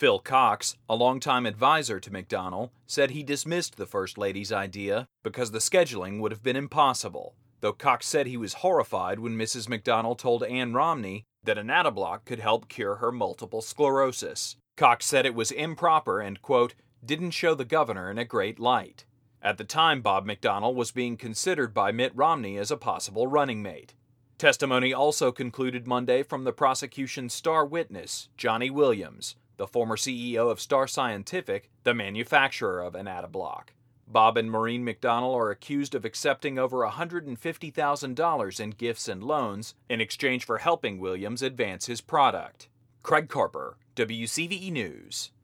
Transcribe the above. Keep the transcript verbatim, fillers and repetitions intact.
Phil Cox, a longtime advisor to McDonnell, said he dismissed the First Lady's idea because the scheduling would have been impossible, though Cox said he was horrified when Missus McDonnell told Ann Romney that an Attablock could help cure her multiple sclerosis. Cox said it was improper and, quote, didn't show the governor in a great light. At the time, Bob McDonnell was being considered by Mitt Romney as a possible running mate. Testimony also concluded Monday from the prosecution's star witness, Johnny Williams, the former C E O of Star Scientific, the manufacturer of an Attablock. Bob and Maureen McDonnell are accused of accepting over one hundred fifty thousand dollars in gifts and loans in exchange for helping Williams advance his product. Craig Carper, W C V E News.